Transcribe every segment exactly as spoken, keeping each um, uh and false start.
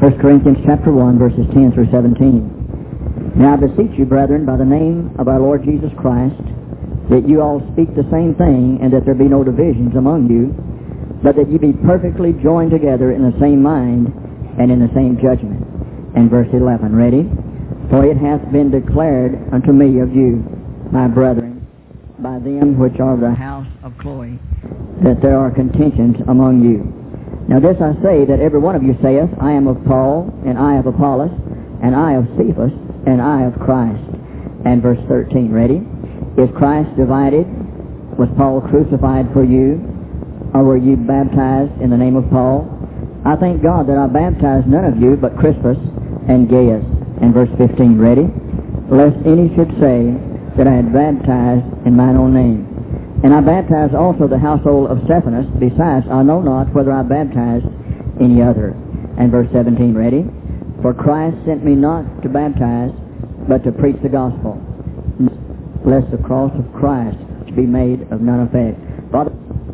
First Corinthians chapter one, verses ten through seventeen. Now I beseech you, brethren, by the name of our Lord Jesus Christ, that you all speak the same thing, and that there be no divisions among you, but that you be perfectly joined together in the same mind and in the same judgment. And verse eleven, ready? For it hath been declared unto me of you, my brethren, by them which are of the house of Chloe, that there are contentions among you. Now this I say, that every one of you saith, I am of Paul, and I of Apollos, and I of Cephas, and I of Christ. And verse thirteen, ready? Is Christ divided? Was Paul crucified for you? Or were you baptized in the name of Paul? I thank God that I baptized none of you but Crispus and Gaius. And verse fifteen, ready? Lest any should say that I had baptized in mine own name. And I baptized also the household of Stephanas. Besides, I know not whether I baptized any other. And verse seventeen, ready? For Christ sent me not to baptize, but to preach the gospel, lest the cross of Christ should be made of none effect. Father,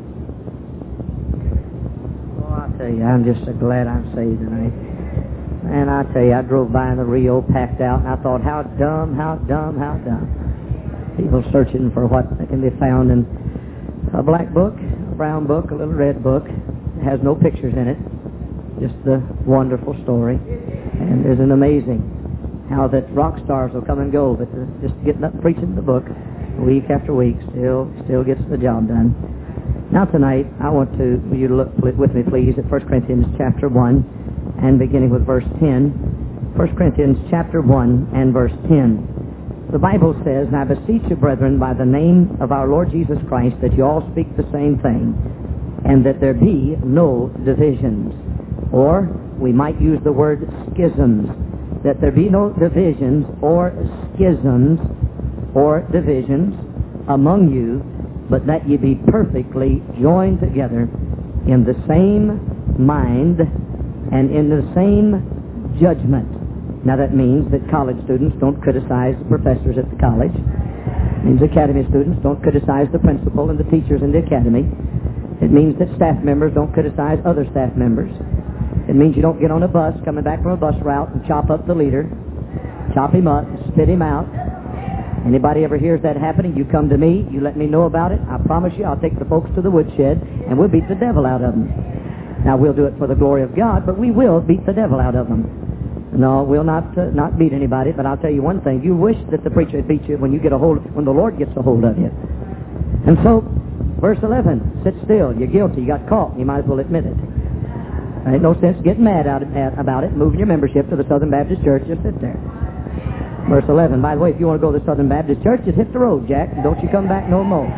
oh, I tell you, I'm just so glad I'm saved tonight. And I tell you, I drove by in the Rio, packed out, and I thought, how dumb, how dumb, how dumb. People searching for what can be found in a black book, a brown book, a little red book. It has no pictures in it, just the wonderful story. And isn't amazing how that rock stars will come and go, but the, just getting up preaching the book week after week still still gets the job done. Now tonight, I want to you to look with me, please, at First Corinthians chapter one, and beginning with verse ten. First Corinthians chapter one and verse ten. The Bible says, And I beseech you, brethren, by the name of our Lord Jesus Christ, that you all speak the same thing, and that there be no divisions. Or, we might use the word schisms. That there be no divisions or schisms or divisions among you, but that ye be perfectly joined together in the same mind and in the same judgment. Now that means that college students don't criticize the professors at the college. It means academy students don't criticize the principal and the teachers in the academy. It means that staff members don't criticize other staff members. It means you don't get on a bus coming back from a bus route and chop up the leader, chop him up, spit him out. Anybody ever hears that happening, you come to me, you let me know about it. I promise you I'll take the folks to the woodshed and we'll beat the devil out of them. Now we'll do it for the glory of God, but we will beat the devil out of them. No, we'll not uh, not beat anybody, but I'll tell you one thing. You wish that the preacher had beat you when you get a hold, when the Lord gets a hold of you. And so, verse eleven, sit still. You're guilty. You got caught. You might as well admit it. There ain't no sense getting mad out of, about it, moving your membership to the Southern Baptist Church. Just sit there. Verse eleven, by the way, if you want to go to the Southern Baptist Church, just hit the road, Jack, and don't you come back no more.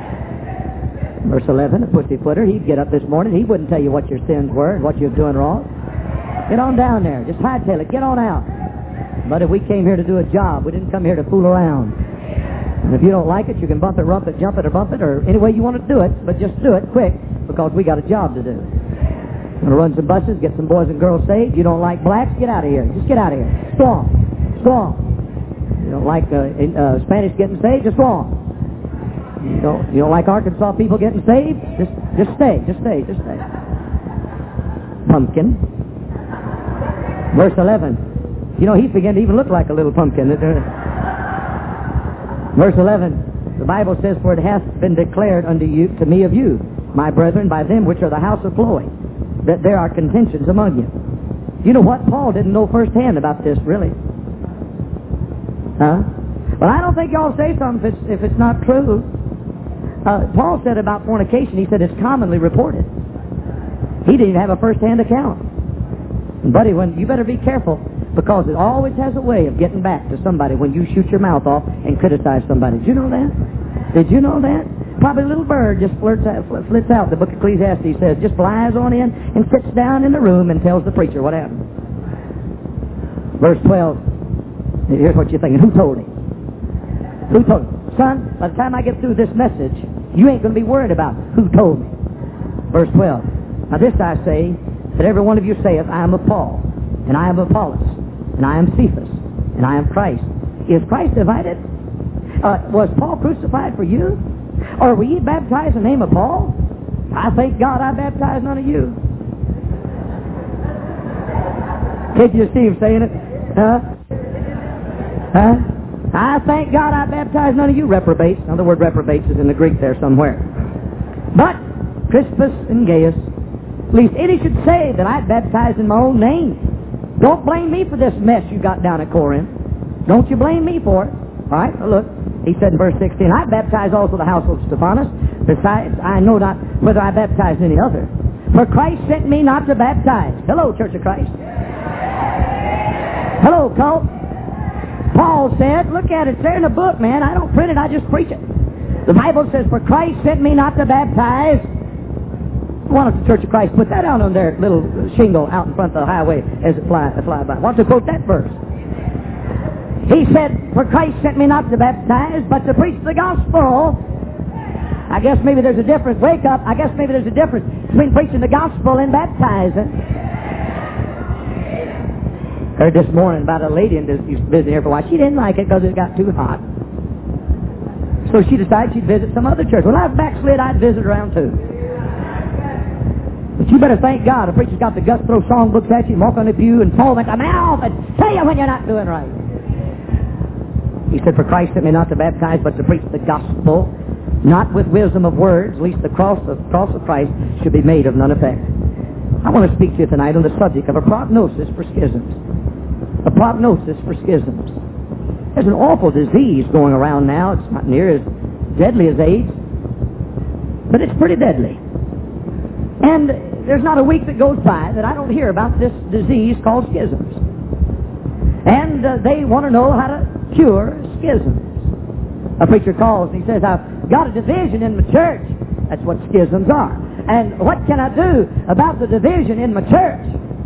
Verse eleven, a pussyfooter, he'd get up this morning, he wouldn't tell you what your sins were and what you were doing wrong. Get on down there. Just hightail it. Get on out. But if we came here to do a job, we didn't come here to fool around. And if you don't like it, you can bump it, rump it, jump it, or bump it, or any way you want to do it, but just do it quick, because we got a job to do. We're going to run some buses, get some boys and girls saved. You don't like blacks? Get out of here. Just get out of here. Go on. Go on. You don't like uh, in, uh, Spanish getting saved? Just go on. You don't, you don't like Arkansas people getting saved? Just, just stay. Just stay. Just stay. Pumpkin. Verse eleven. You know, he's beginning to even look like a little pumpkin. Verse eleven. The Bible says, For it hath been declared unto you, to me of you, my brethren, by them which are the house of Chloe, that there are contentions among you. You know what? Paul didn't know firsthand about this, really. Huh? Well, I don't think y'all say something if it's, if it's not true. Uh, Paul said about fornication, he said it's commonly reported. He didn't even have a first-hand account. And buddy, when, you better be careful, because it always has a way of getting back to somebody when you shoot your mouth off and criticize somebody. Did you know that? Did you know that? Probably a little bird just flirts out, flits out. The book of Ecclesiastes says, just flies on in and sits down in the room and tells the preacher what happened. Verse twelve. Here's what you're thinking. Who told him? Who told him? Son, by the time I get through this message, you ain't going to be worried about who told me. Verse twelve. Now this I say, that every one of you saith, I am of Paul, and I am of Apollos, and I am Cephas, and I am Christ. Is Christ divided? Uh, was Paul crucified for you? Or were ye baptized in the name of Paul? I thank God I baptized none of you. Did you see him saying it? Huh? Huh? I thank God I baptized none of you reprobates. Now the word reprobates is in the Greek there somewhere. But Crispus and Gaius, lest any should say that I baptized in my own name. Don't blame me for this mess you got down at Corinth. Don't you blame me for it. All right, well, look. He said in verse sixteen, I baptized also the household of Stephanus. Besides, I know not whether I baptized any other. For Christ sent me not to baptize. Hello, Church of Christ. Hello, cult. Paul said, look at it, it's there in the book, man. I don't print it, I just preach it. The Bible says, for Christ sent me not to baptize. Why don't the Church of Christ put that out on their little shingle out in front of the highway as it fly, fly by? Why don't you quote that verse? He said, for Christ sent me not to baptize, but to preach the gospel. I guess maybe there's a difference. Wake up. I guess maybe there's a difference between preaching the gospel and baptizing. Heard this morning about a lady in this, she's visiting here for a while. She didn't like it because it got too hot. So she decided she'd visit some other church. When I was backslid, I'd visit around too. But you better thank God. A preacher's got the guts to throw songbooks at you and walk on the pew and foam at the mouth and tell you when you're not doing right. He said, for Christ sent me not to baptize, but to preach the gospel, not with wisdom of words, lest the cross of, cross of Christ should be made of none effect. I want to speak to you tonight on the subject of a prognosis for schisms. A prognosis for schisms. There's an awful disease going around now. It's not near as deadly as AIDS, but it's pretty deadly. And there's not a week that goes by that I don't hear about this disease called schisms. And uh, they want to know how to cure schisms. A preacher calls and he says, I've got a division in my church. That's what schisms are. And what can I do about the division in my church?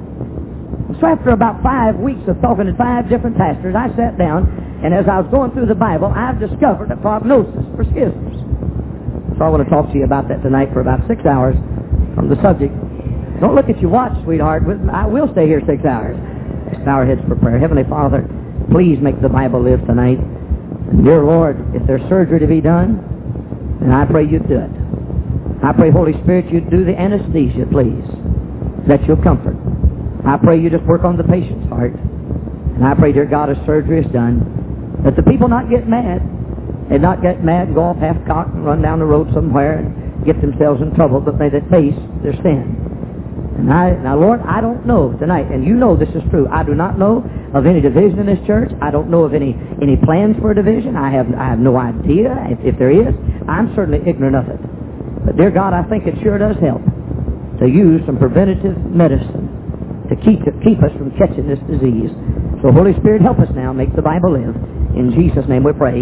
So after about five weeks of talking to five different pastors, I sat down, and as I was going through the Bible, I've discovered a prognosis for schisms. So I want to talk to you about that tonight for about six hours from the subject. Don't look at your watch, sweetheart. I will stay here six hours. Let's bow our heads for prayer. Heavenly Father, please make the Bible live tonight. And dear Lord, if there's surgery to be done, then I pray you'd do it. I pray, Holy Spirit, you'd do the anesthesia, please, that you'll comfort. I pray you just work on the patient's heart. And I pray, dear God, as surgery is done, that the people not get mad. They not get mad, go off half-cocked and run down the road somewhere and get themselves in trouble, but may they face their sin. And I, now, Lord, I don't know tonight, and you know this is true. I do not know of any division in this church. I don't know of any, any plans for a division. I have, I have no idea if, if there is. I'm certainly ignorant of it. But, dear God, I think it sure does help to use some preventative medicine to keep, to keep us from catching this disease. So, Holy Spirit, help us now. Make the Bible live. In Jesus' name we pray.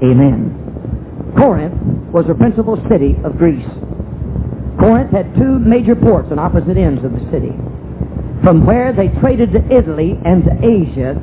Amen. Corinth was the principal city of Greece. Corinth had two major ports on opposite ends of the city, from where they traded to Italy and to Asia,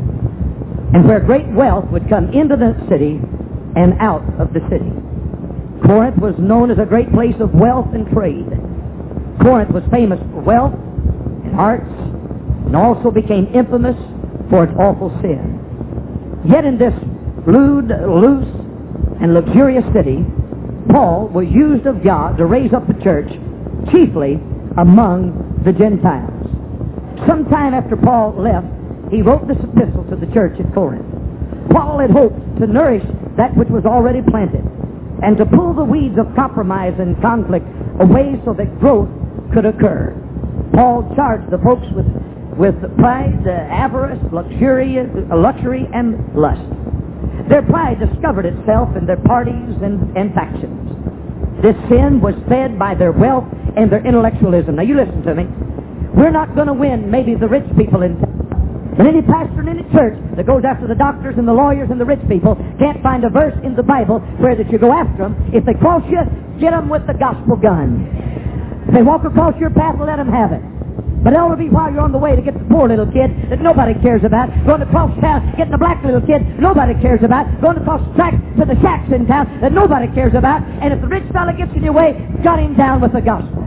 and where great wealth would come into the city and out of the city. Corinth was known as a great place of wealth and trade. Corinth was famous for wealth and arts, and also became infamous for its awful sin. Yet in this lewd, loose, and luxurious city, Paul was used of God to raise up the church, chiefly among the Gentiles. Sometime after Paul left, he wrote this epistle to the church at Corinth. Paul had hoped to nourish that which was already planted, and to pull the weeds of compromise and conflict away so that growth could occur. Paul charged the folks with, with pride, uh, avarice, luxury, uh, luxury, and lust. Their pride discovered itself in their parties and, and factions. This sin was fed by their wealth and their intellectualism. Now you listen to me. We're not going to win maybe the rich people in town. And any pastor in any church that goes after the doctors and the lawyers and the rich people can't find a verse in the Bible where that you go after them. If they cross you, get them with the gospel gun. If they walk across your path, let them have it. But it ought to be while you're on the way to get the poor little kid that nobody cares about. Going across town, getting the black little kid nobody cares about. Going across the track to the shacks in town that nobody cares about. And if the rich fella gets in your way, cut him down with the gospel.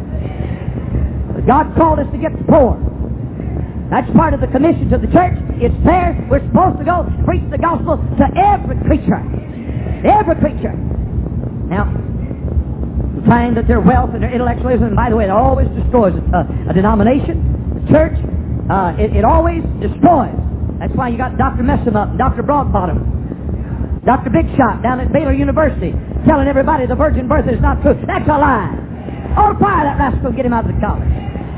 But God called us to get the poor. That's part of the commission to the church. It's there. We're supposed to go preach the gospel to every creature. Every creature. Now, you find that their wealth and their intellectualism, and by the way, it always destroys a, a denomination, the church, Uh, it, it always destroys. That's why you got Doctor Messemup and Doctor Broadbottom, Doctor Big Shot down at Baylor University telling everybody the virgin birth is not true. That's a lie. Oh, fire that rascal and get him out of the college.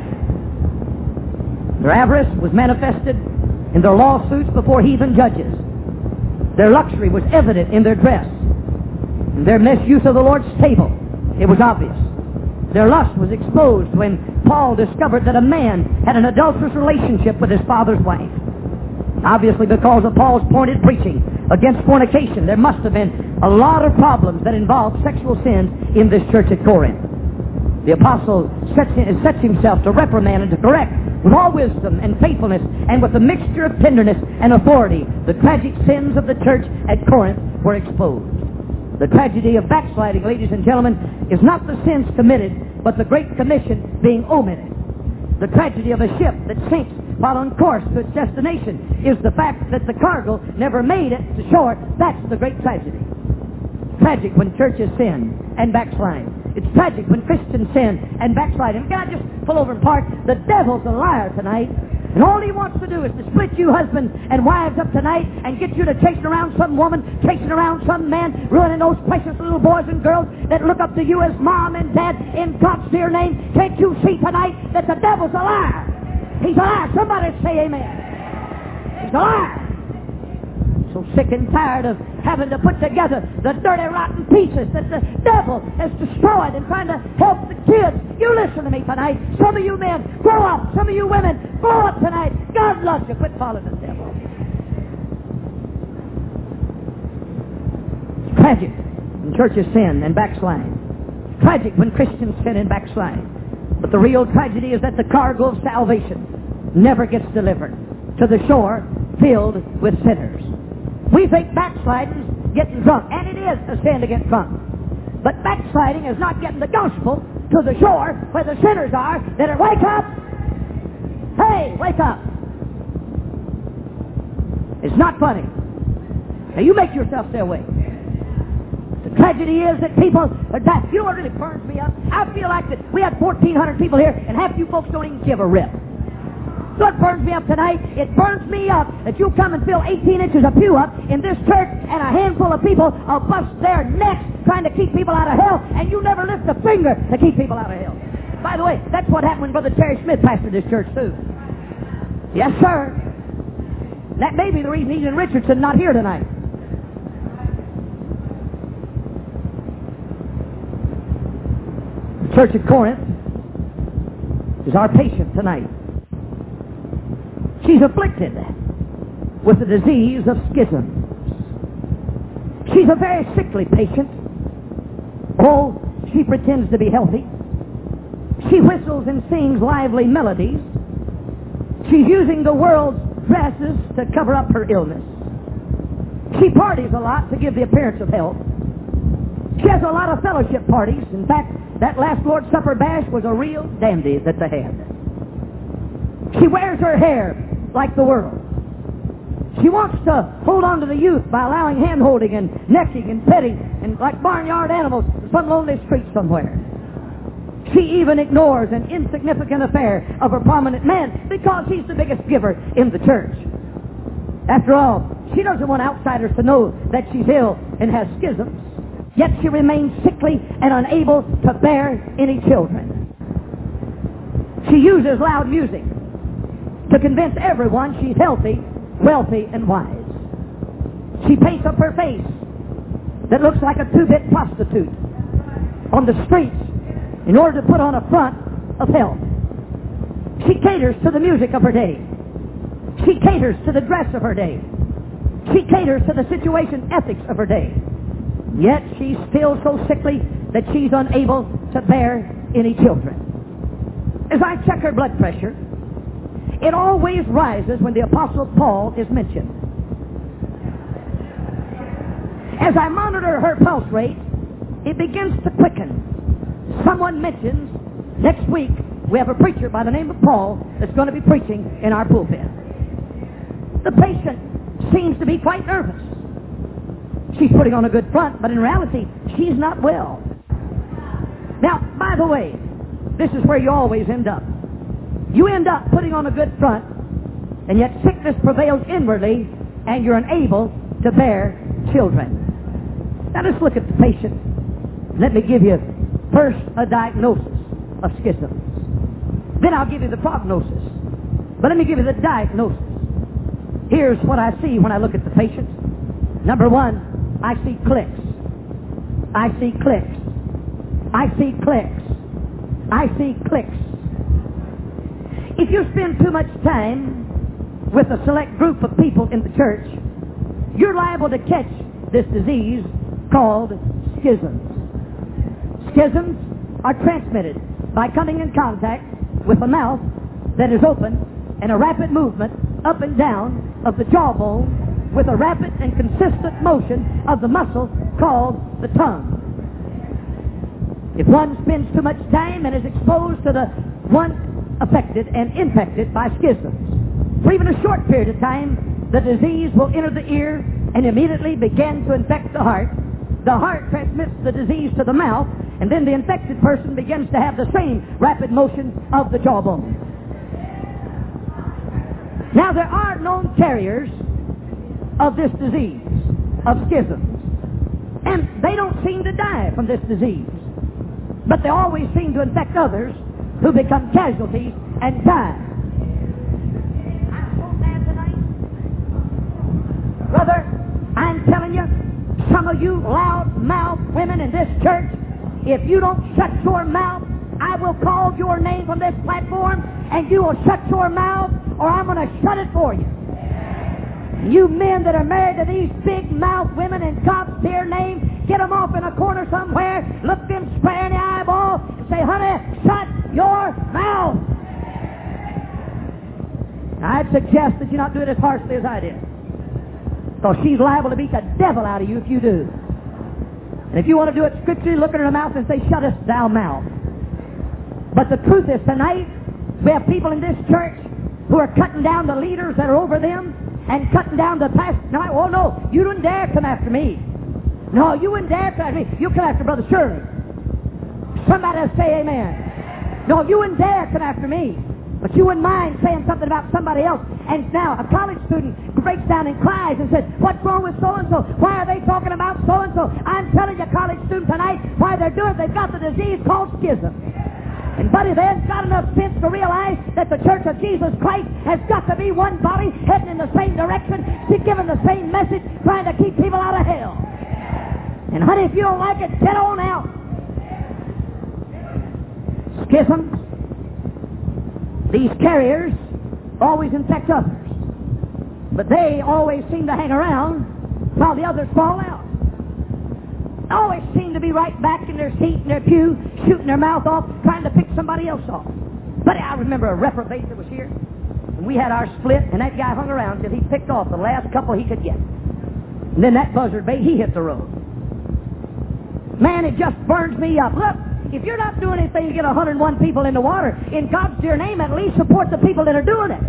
Their avarice was manifested in their lawsuits before heathen judges. Their luxury was evident in their dress. In their misuse of the Lord's table, it was obvious. Their lust was exposed when Paul discovered that a man had an adulterous relationship with his father's wife. Obviously, because of Paul's pointed preaching against fornication, there must have been a lot of problems that involved sexual sins in this church at Corinth. The apostle sets, sets himself to reprimand and to correct with all wisdom and faithfulness and with a mixture of tenderness and authority. The tragic sins of the church at Corinth were exposed. The tragedy of backsliding, ladies and gentlemen, is not the sins committed, but the Great Commission being omitted. The tragedy of a ship that sinks while on course to its destination is the fact that the cargo never made it to shore. That's the great tragedy. Tragic when churches sin and backslide. It's tragic when Christians sin and backslide. And can I just pull over and park? The devil's a liar tonight. And all he wants to do is to split you husbands and wives up tonight and get you to chasing around some woman, chasing around some man, ruining those precious little boys and girls that look up to you as mom and dad in God's dear name. Can't you see tonight that the devil's a liar? He's a liar. Somebody say amen. He's a liar. So sick and tired of having to put together the dirty, rotten pieces that the devil has destroyed and trying to help the kids. You listen to me tonight. Some of you men, grow up. Some of you women, grow up tonight. God loves you. Quit following the devil. It's tragic when churches sin and backslide. It's tragic when Christians sin and backslide. But the real tragedy is that the cargo of salvation never gets delivered to the shore filled with sinners. We think backsliding is getting drunk, and it is a sin to get drunk. But backsliding is not getting the gospel to the shore where the sinners are that are, wake up! Hey, wake up! It's not funny. Now you make yourself stay awake. The tragedy is that people are dying. You know what really burns me up? I feel like that we had fourteen hundred people here, and half you folks don't even give a rip. What burns me up tonight? It burns me up that you come and fill eighteen inches of pew up in this church and a handful of people will bust their necks trying to keep people out of hell, and you never lift a finger to keep people out of hell. By the way, that's what happened when Brother Terry Smith pastored this church too. Yes, sir. That may be the reason he's in Richardson not here tonight. The church at Corinth is our patient tonight. She's afflicted with the disease of schisms. She's a very sickly patient. Oh, she pretends to be healthy. She whistles and sings lively melodies. She's using the world's dresses to cover up her illness. She parties a lot to give the appearance of health. She has a lot of fellowship parties. In fact, that last Lord's Supper bash was a real dandy that they had. She wears her hair like the world. She wants to hold on to the youth by allowing hand-holding and necking and petting and like barnyard animals in some lonely street somewhere. She even ignores an insignificant affair of her prominent man because he's the biggest giver in the church. After all, she doesn't want outsiders to know that she's ill and has schisms, yet she remains sickly and unable to bear any children. She uses loud music to convince everyone she's healthy, wealthy, and wise. She paints up her face that looks like a two-bit prostitute on the streets in order to put on a front of health. She caters to the music of her day. She caters to the dress of her day. She caters to the situation ethics of her day. Yet she's still so sickly that she's unable to bear any children. As I check her blood pressure, it always rises when the Apostle Paul is mentioned. As I monitor her pulse rate, it begins to quicken. Someone mentions next week we have a preacher by the name of Paul that's going to be preaching in our pulpit. The patient seems to be quite nervous. She's putting on a good front, but in reality, she's not well. Now, by the way, this is where you always end up. You end up putting on a good front and yet sickness prevails inwardly, and you're unable to bear children. Now let's look at the patient. Let me give you first a diagnosis of schisms. Then I'll give you the prognosis. But let me give you the diagnosis. Here's what I see when I look at the patient. Number one, I see clicks. I see clicks. I see clicks. I see clicks. If you spend too much time with a select group of people in the church, you're liable to catch this disease called schisms. Schisms are transmitted by coming in contact with a mouth that is open and a rapid movement up and down of the jawbone with a rapid and consistent motion of the muscle called the tongue. If one spends too much time and is exposed to the one affected and infected by schisms, for even a short period of time, the disease will enter the ear and immediately begin to infect the heart. The heart transmits the disease to the mouth, and then the infected person begins to have the same rapid motion of the jawbone. Now, there are known carriers of this disease, of schisms, and they don't seem to die from this disease, but they always seem to infect others who become casualties and die. I'm so mad tonight. Brother, I'm telling you, some of you loud-mouthed women in this church, if you don't shut your mouth, I will call your name from this platform, and you will shut your mouth, or I'm going to shut it for you. You men that are married to these big-mouthed women in God's dear name, get them off in a corner somewhere, look them square in the eyeball, and say, honey, shut your mouth. I'd suggest that you not do it as harshly as I did, because she's liable to beat the devil out of you if you do. And if you want to do it scripturally, look at her mouth and say, shut us, thou mouth. But the truth is, tonight, we have people in this church who are cutting down the leaders that are over them and cutting down the pastor. No, oh no, you wouldn't dare come after me. No, you wouldn't dare come after me. You come after Brother Shirley. Somebody say amen. No, you wouldn't dare come after me. But you wouldn't mind saying something about somebody else. And now a college student breaks down and cries and says, what's wrong with so-and-so? Why are they talking about so-and-so? I'm telling you, college student, tonight, why they're doing it, they've got the disease called schism. And buddy, they've got enough sense to realize that the Church of Jesus Christ has got to be one body, heading in the same direction, giving the same message, trying to keep people out of hell. And honey, if you don't like it, get on out. Schisms. These carriers always infect others, but they always seem to hang around while the others fall out. Always seem to be right back in their seat in their pew, shooting their mouth off, trying to pick somebody else off. But I remember a reprobate that was here, and we had our split, and that guy hung around till he picked off the last couple he could get. And then that buzzard bait, he hit the road. Man, it just burns me up. Look, if you're not doing anything to get one hundred one people in the water, in God's dear name, at least support the people that are doing it.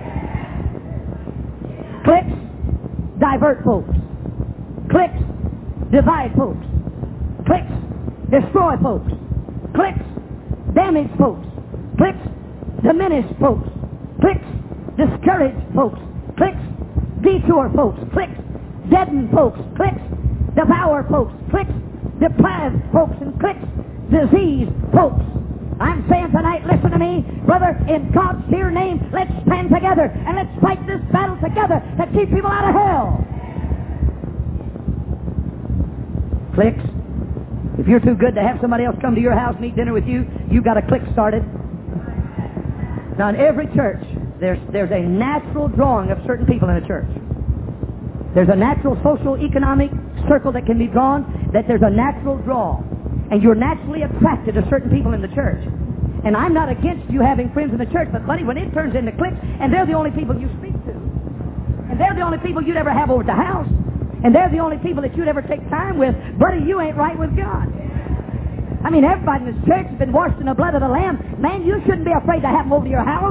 Clicks divert folks. Clicks divide folks. Clicks destroy folks. Clicks damage folks. Clicks diminish folks. Clicks discourage folks. Clicks detour folks. Clicks deaden folks. Clicks devour folks. Clicks deprive folks. And clicks disease folks. I'm saying tonight, listen to me, brother, in God's dear name, let's stand together and let's fight this battle together to keep people out of hell. Clicks. If you're too good to have somebody else come to your house and eat dinner with you, you've got a clique started. Now, in every church, there's, there's a natural drawing of certain people in a church. There's a natural social economic circle that can be drawn, that there's a natural draw. And you're naturally attracted to certain people in the church. And I'm not against you having friends in the church, but buddy, when it turns into cliques, and they're the only people you speak to, and they're the only people you'd ever have over at the house, and they're the only people that you'd ever take time with, buddy, you ain't right with God. I mean, everybody in this church has been washed in the blood of the Lamb. Man, you shouldn't be afraid to have them over to your house.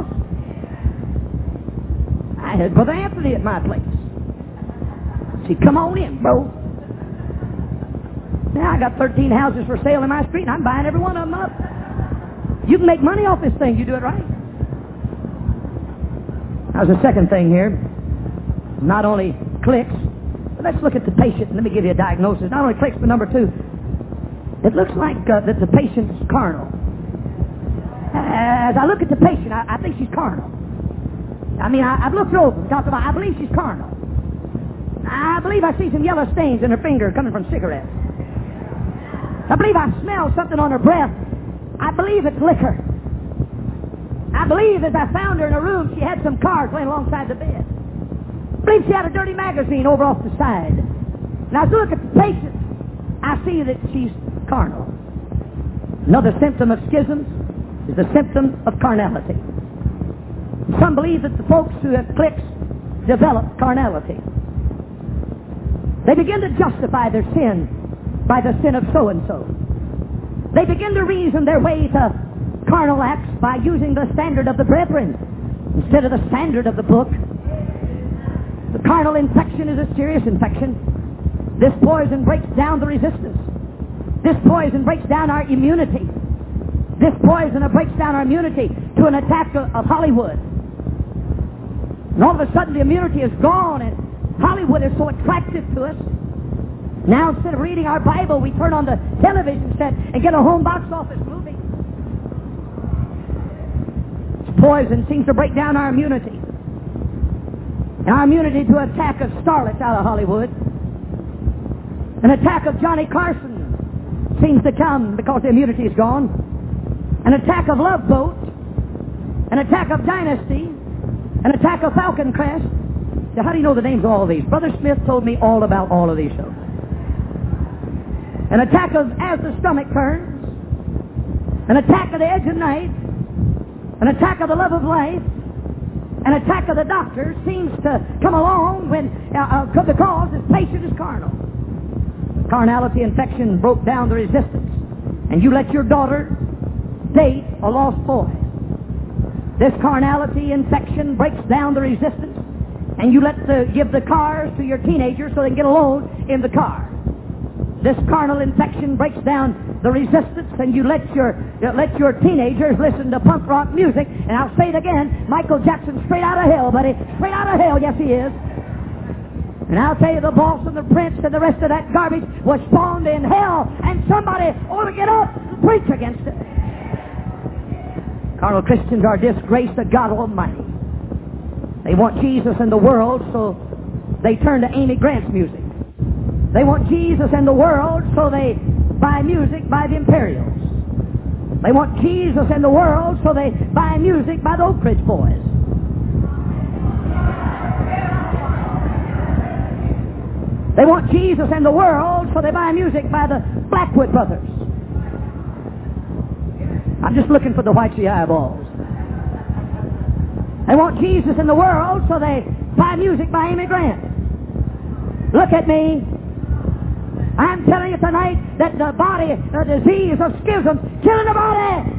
I had Brother Anthony at my place. See, come on in, bro. Now, I got thirteen houses for sale in my street, and I'm buying every one of them up. You can make money off this thing. You do it right. Now, there's a second thing here. Not only clicks, but let's look at the patient. Let me give you a diagnosis. Not only clicks, but number two, it looks like uh, that the patient's carnal. As I look at the patient, I, I think she's carnal. I mean, I, I've looked her over. Talked about, I believe she's carnal. I believe I see some yellow stains in her finger coming from cigarettes. I believe I smell something on her breath. I believe it's liquor. I believe as I found her in a room, she had some cards laying alongside the bed. I believe she had a dirty magazine over off the side. Now, as I look at the patient, I see that she's carnal. Another symptom of schisms is the symptom of carnality. Some believe that the folks who have cliques develop carnality. They begin to justify their sin by the sin of so-and-so. They begin to reason their way to carnal acts by using the standard of the brethren instead of the standard of the book. The carnal infection is a serious infection. This poison breaks down the resistance. This poison breaks down our immunity. This poison breaks down our immunity to an attack of, of Hollywood. And all of a sudden the immunity is gone, and Hollywood is so attractive to us. Now instead of reading our Bible, we turn on the television set and get a home box office movie. This poison seems to break down our immunity. And our immunity to attack of starlets out of Hollywood. An attack of Johnny Carson seems to come because the immunity is gone. An attack of Love Boat. An attack of Dynasty. An attack of Falcon Crest. Now, how do you know the names of all of these? Brother Smith told me all about all of these shows. An attack of As the Stomach Turns. An attack of The Edge of Night. An attack of The Love of Life. An attack of the doctor seems to come along when uh, uh, the cause this patient is carnal. Carnality infection broke down the resistance, and you let your daughter date a lost boy. This carnality infection breaks down the resistance, and you let the, give the cars to your teenagers so they can get a load in the car. This carnal infection breaks down the resistance, and you let your you let your teenagers listen to punk rock music. And I'll say it again, Michael Jackson, straight out of hell, buddy. Straight out of hell, yes he is. And I'll tell you, the boss and the prince and the rest of that garbage was spawned in hell, and somebody ought to get up and preach against it. Carnal Christians are a disgrace to God Almighty. They want Jesus in the world, so they turn to Amy Grant's music. They want Jesus in the world, so they buy music by the Imperials. They want Jesus in the world, so they buy music by the Oak Ridge Boys. They want Jesus in the world, so they buy music by the Blackwood Brothers. I'm just looking for the whitey eyeballs. They want Jesus in the world, so they buy music by Amy Grant. Look at me. I'm telling you tonight that the body, the disease of schism, killing the body.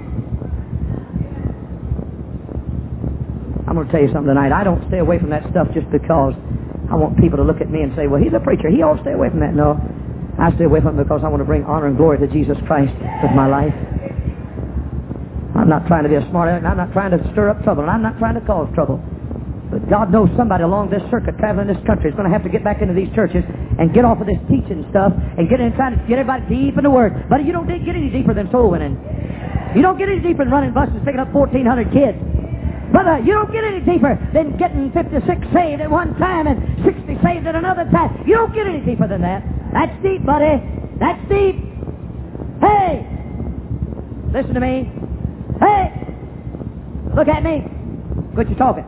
I'm going to tell you something tonight. I don't stay away from that stuff just because I want people to look at me and say, well, he's a preacher. He ought to stay away from that. No, I stay away from it because I want to bring honor and glory to Jesus Christ with my life. I'm not trying to be a smart aleck, and I'm not trying to stir up trouble, and I'm not trying to cause trouble. But God knows somebody along this circuit traveling this country is going to have to get back into these churches and get off of this teaching stuff and get in trying to get everybody deep in the Word. But you don't get any deeper than soul winning. You don't get any deeper than running buses picking up fourteen hundred kids. Brother, you don't get any deeper than getting fifty-six saved at one time and sixty saved at another time. You don't get any deeper than that. That's deep, buddy. That's deep. Hey! Listen to me. Hey! Look at me. Quit you talking.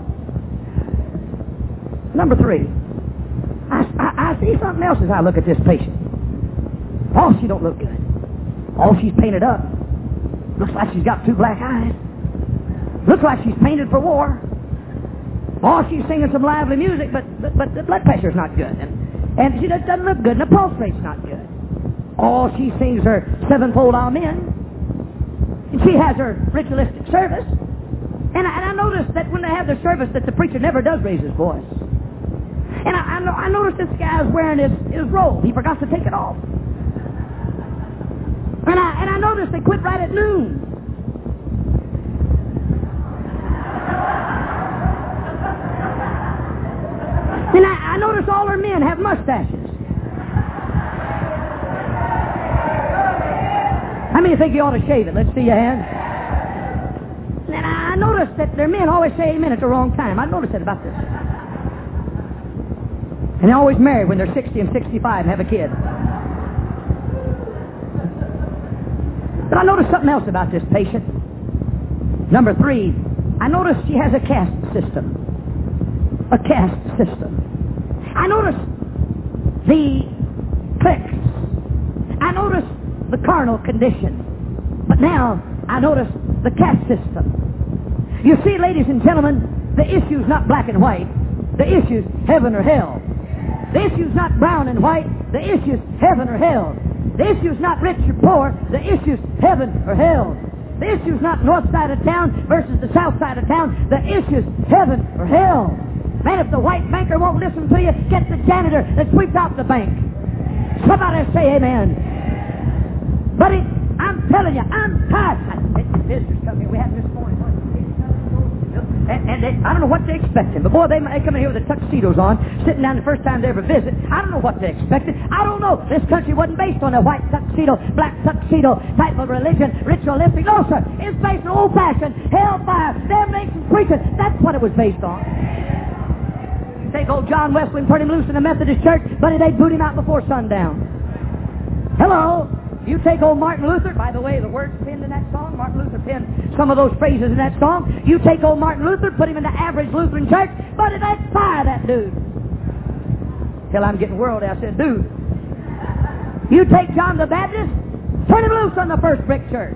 Number three. I, I, I see something else as I look at this patient. Oh, she don't look good. Oh, she's painted up. Looks like she's got two black eyes. Looks like she's painted for war. Oh, she's singing some lively music, but but, but the blood pressure's not good. And, and she doesn't look good, and the pulse rate's not good. Oh, she sings her sevenfold amen. And she has her ritualistic service. And I, and I noticed that when they have the service that the preacher never does raise his voice. And I, I, I noticed this guy's wearing his, his robe. He forgot to take it off. And I, and I noticed they quit right at noon. notice all her men have mustaches. How many think you ought to shave it? Let's see your hands. And I noticed that their men always say amen at the wrong time. I noticed that about this. And they're always married when they're sixty and sixty-five and have a kid. But I noticed something else about this patient. Number three, I noticed she has a caste system. A caste system. I noticed the cliques. I noticed the carnal condition. But now I notice the caste system. You see, ladies and gentlemen, the issue's not black and white. The issue's heaven or hell. The issue's not brown and white. The issue's heaven or hell. The issue's not rich or poor. The issue's heaven or hell. The issue's not north side of town versus the south side of town. The issue's heaven or hell. Man, if the white banker won't listen to you, get the janitor that sweeps out the bank. Somebody say amen. Buddy, I'm telling you, I'm tired. Visitors come here. We had this morning. And, and they, I don't know what they're expecting. But boy, they, they come in here with their tuxedos on, sitting down the first time they ever visit. I don't know what they expected. I don't know. This country wasn't based on a white tuxedo, black tuxedo type of religion, ritualistic. No, sir. It's based on old-fashioned hellfire, damnation preaching. That's what it was based on. Take old John Wesley and turn him loose in the Methodist church, buddy, they'd boot him out before sundown. Hello. You take old Martin Luther, by the way, the words penned in that song, Martin Luther penned some of those phrases in that song. You take old Martin Luther, put him in the average Lutheran church, buddy, they'd fire that dude. Till I'm getting worldly, I said, dude. You take John the Baptist, turn him loose on the first brick church.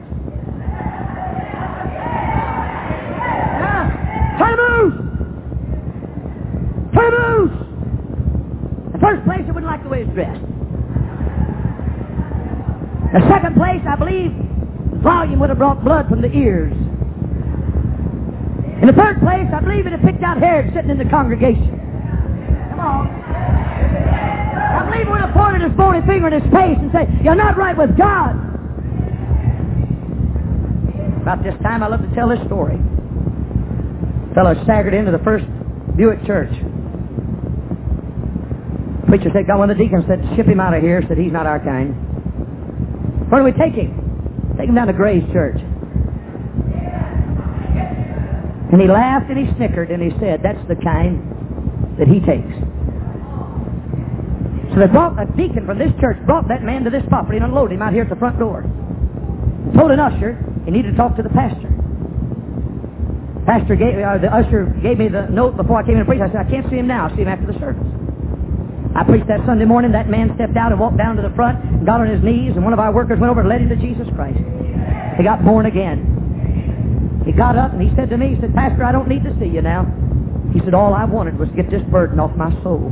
Yeah. Turn him loose! Turn him loose! In the first place, I wouldn't like the way he's dressed. The second place, I believe, volume would have brought blood from the ears. In the third place, I believe it had picked out Herod sitting in the congregation. Come on. I believe it would have pointed his bony finger in his face and said, you're not right with God. About this time, I love to tell this story. A fellow staggered into the first Buick church. The preacher said, got one of the deacons said, ship him out of here. Said, he's not our kind. Where do we take him? Take him down to Gray's church. And he laughed and he snickered and he said, that's the kind that he takes. So they brought a deacon from this church, brought that man to this property and unloaded him out here at the front door. Told an usher he needed to talk to the pastor. Pastor gave, uh, the usher gave me the note before I came in to preach. I said, I can't see him now. I'll see him after the service. I preached that Sunday morning. That man stepped out and walked down to the front and got on his knees, and one of our workers went over and led him to Jesus Christ. He got born again. He got up and he said to me, he said, Pastor, I don't need to see you now. He said, all I wanted was to get this burden off my soul.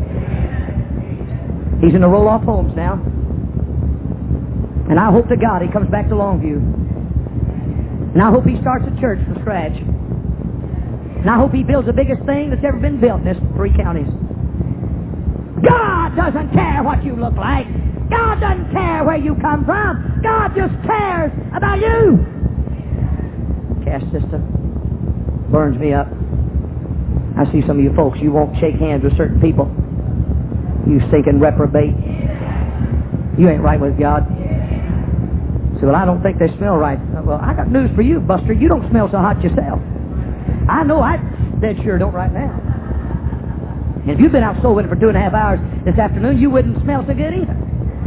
He's in the roll-off homes now. And I hope to God he comes back to Longview. And I hope he starts a church from scratch. And I hope he builds the biggest thing that's ever been built in this three counties. God doesn't care what you look like. God doesn't care where you come from. God just cares about you. Caste system burns me up. I see some of you folks, you won't shake hands with certain people. You stinking reprobate. You ain't right with God. So, well, I don't think they smell right. Well, I got news for you, Buster. You don't smell so hot yourself. I know I dead sure don't right now. And if you've been out soul winning for two and a half hours this afternoon, you wouldn't smell so good either.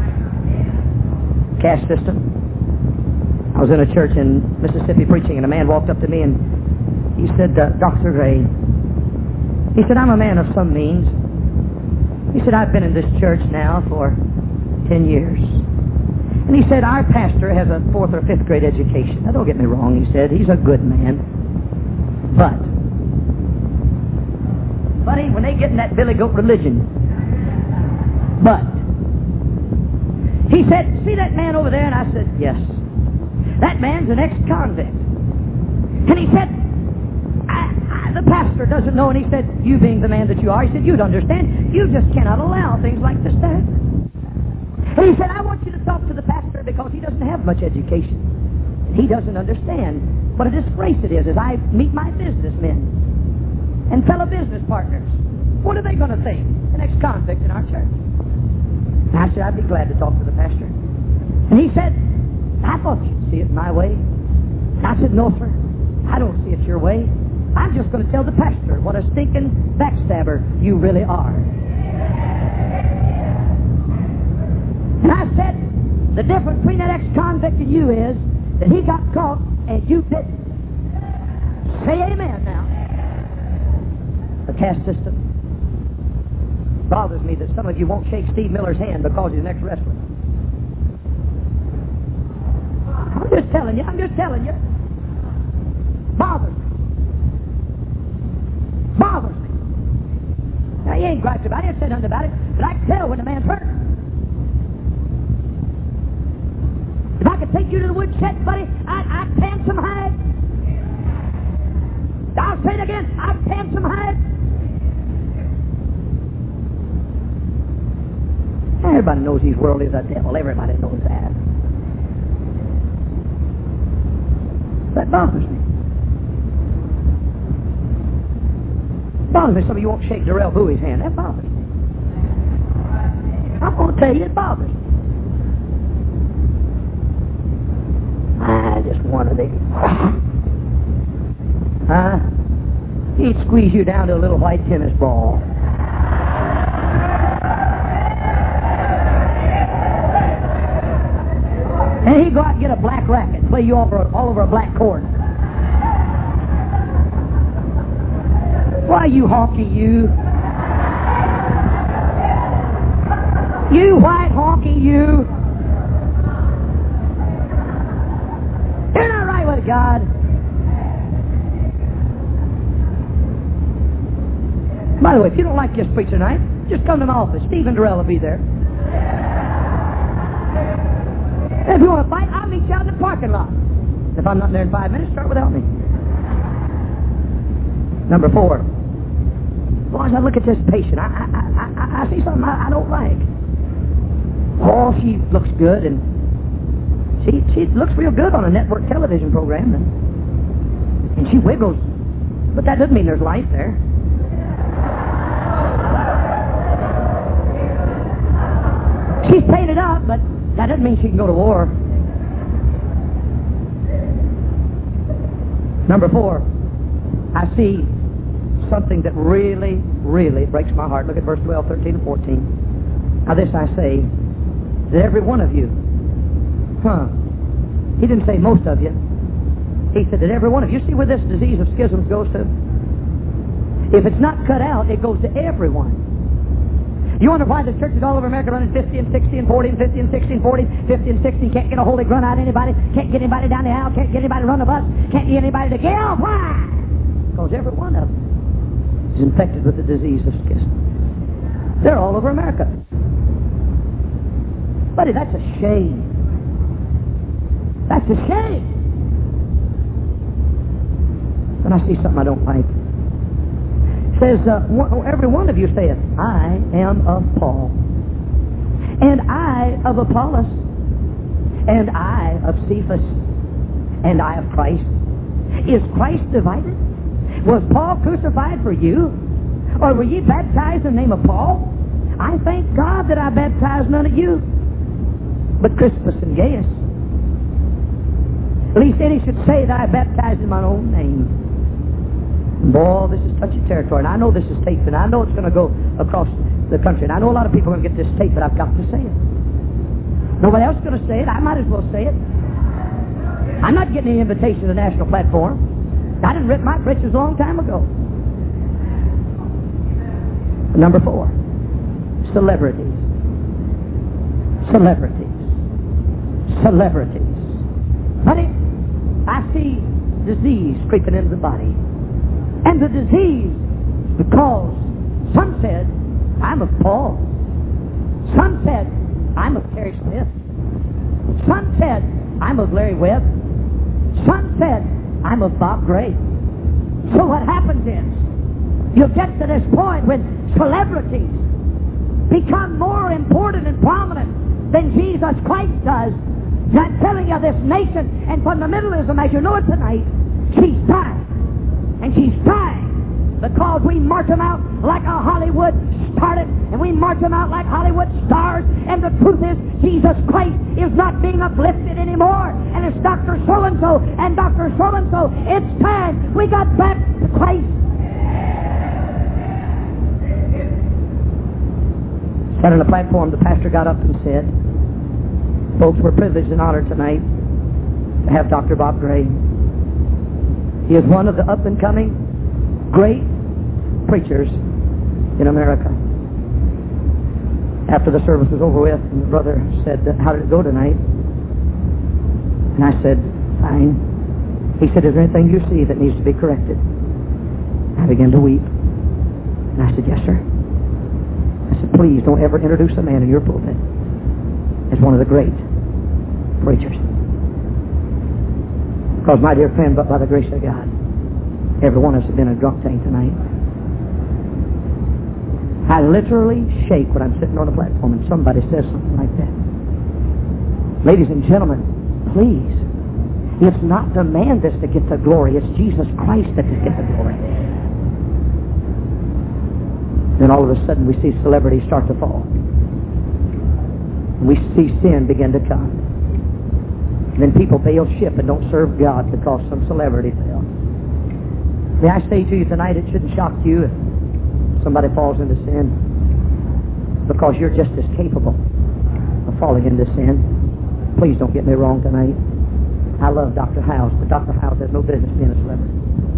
Caste system. I was in a church in Mississippi preaching, and a man walked up to me and he said, uh, Doctor Gray, he said, I'm a man of some means. He said, I've been in this church now for ten years. And he said, our pastor has a fourth or fifth grade education. Now, don't get me wrong, he said. He's a good man. But, buddy, when they get in that billy goat religion, but, he said, see that man over there? And I said, yes. That man's an ex-convict. And he said, I, I, the pastor doesn't know. And he said, you being the man that you are, he said, you'd understand. You just cannot allow things like this to happen. And he said, I want you to talk to the pastor because he doesn't have much education. He doesn't understand what a disgrace it is as I meet my businessmen and fellow business partners. What are they going to think? An ex-convict in our church. And I said, I'd be glad to talk to the pastor. And he said, I thought you'd see it my way. And I said, no, sir. I don't see it your way. I'm just going to tell the pastor what a stinking backstabber you really are. And I said, the difference between that ex-convict and you is that he got caught and you didn't. Say amen now. The caste system bothers me that some of you won't shake Steve Miller's hand because he's an ex-wrestler. I'm just telling you, I'm just telling you. Bothers me. Bothers me. Now, he ain't griped about it, I didn't say nothing about it, but I can tell when the man's hurt. If I could take you to the woodshed, buddy, I'd, I'd tan some hide. I'll say it again, I'd tan some hide. Everybody knows these world is a devil. Everybody knows that. That bothers me. Bothers me. Some of you won't shake Darrell Bowie's hand. That bothers me. I'm going to tell you, it bothers me. I just wanted to. Huh? He'd squeeze you down to a little white tennis ball. And he'd go out and get a black racket and play you over, all over a black court. Why, you honky, you. You white honky, you. You're not right with God. By the way, if you don't like this preacher tonight, just come to my office. Stephen Durrell will be there. If you want to fight, I'll meet you out in the parking lot. If I'm not there in five minutes, start without me. Number four. As long as I look at this patient, I, I, I, I see something I, I don't like. Oh, she looks good, and she she looks real good on a network television program, and, and she wiggles. But that doesn't mean there's life there. She's painted up, but that doesn't mean she can go to war. Number four, I see something that really, really breaks my heart. Look at verse twelve, thirteen, and fourteen. Now this I say, that every one of you, huh, he didn't say most of you. He said that every one of you, see where this disease of schisms goes to? If it's not cut out, it goes to everyone. You wonder why the churches all over America running fifty and sixty and forty and fifty and sixty and forty, fifty and sixty, can't get a holy grunt out of anybody, can't get anybody down the aisle, can't get anybody to run the bus, can't get anybody to get off. Why? Because every one of them is infected with the disease of schism. They're all over America. Buddy, that's a shame. That's a shame. When I see something I don't like, says, uh, every one of you saith, I am of Paul, and I of Apollos, and I of Cephas, and I of Christ. Is Christ divided? Was Paul crucified for you? Or were ye baptized in the name of Paul? I thank God that I baptized none of you, but Crispus and Gaius. At least any should say that I baptized in my own name. Boy, this is touchy territory, and I know this is taped, and I know it's going to go across the country, and I know a lot of people are going to get this tape, but I've got to say it. Nobody else is going to say it. I might as well say it. I'm not getting any invitation to the national platform. I didn't rip my britches a long time ago. Number four, celebrities. Celebrities. Celebrities. Honey, I see disease creeping into the body. And the disease, because some said, I'm of Paul. Some said, I'm of Terry Smith. Some said, I'm of Larry Webb. Some said, I'm of Bob Gray. So what happens is, you get to this point when celebrities become more important and prominent than Jesus Christ does. And I'm telling you, this nation and fundamentalism, as you know it tonight, she's dying. And she's dying because we march them out like a Hollywood march them out like Hollywood stars. And the truth is, Jesus Christ is not being uplifted anymore. And it's Doctor So-and-so and Doctor So-and-so. It's time we got back to Christ. Sat on the platform, the pastor got up and said, folks, we're privileged and honored tonight to have Doctor Bob Gray. He is one of the up-and-coming great preachers in America. After the service was over with, and the brother said, how did it go tonight? And I said, fine. He said, is there anything you see that needs to be corrected? I began to weep. And I said, yes, sir. I said, please don't ever introduce a man in your pulpit as one of the great preachers. Because, my dear friend, but by the grace of God, every one of us have been a drunk tank tonight. I literally shake when I'm sitting on the platform and somebody says something like that. Ladies and gentlemen, please, it's not the man that's to get the glory. It's Jesus Christ that to get the glory. Then all of a sudden we see celebrities start to fall. We see sin begin to come. And then people bail ship and don't serve God because some celebrity fell. May I say to you tonight, it shouldn't shock you if somebody falls into sin, because you're just as capable of falling into sin. Please don't get me wrong tonight. I love Doctor House, but Doctor House has no business being a celebrity.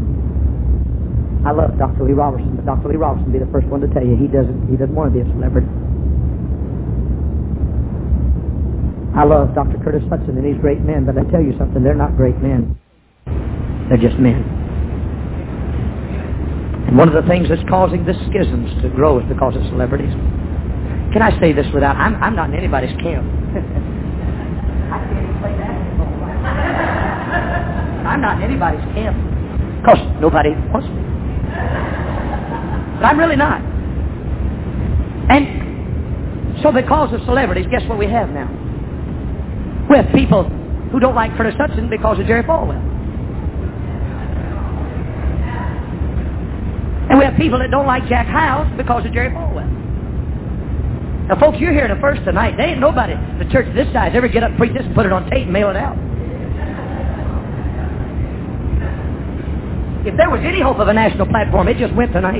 I love Doctor Lee Robertson, but Doctor Lee Robertson will be the first one to tell you he doesn't he doesn't want to be a celebrity. I love Doctor Curtis Hudson and these great men, but I tell you something, they're not great men. They're just men. And one of the things that's causing the schisms to grow is because of celebrities. Can I say this without... I'm, I'm not in anybody's camp. I can't even play that. I'm not in anybody's camp. Because nobody wants me. But I'm really not. And so because of celebrities, guess what we have now? We have people who don't like Curtis Hudson because of Jerry Falwell. And we have people that don't like Jack Hyles because of Jerry Falwell. Now, folks, you're hearing it first tonight. There ain't nobody in the church this size ever get up and preach this and put it on tape and mail it out. If there was any hope of a national platform, it just went tonight.